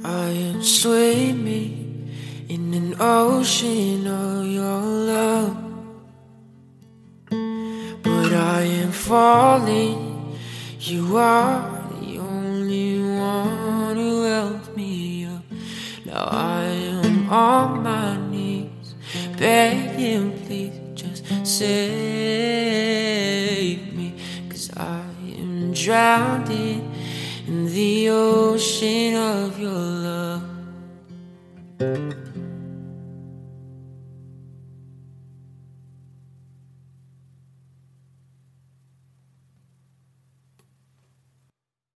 I am swimming in an ocean of your love, but I am falling. You are the only one who helped me up. Now I am on my knees, begging, please just save me, 'cause I am drowning in the ocean of your love.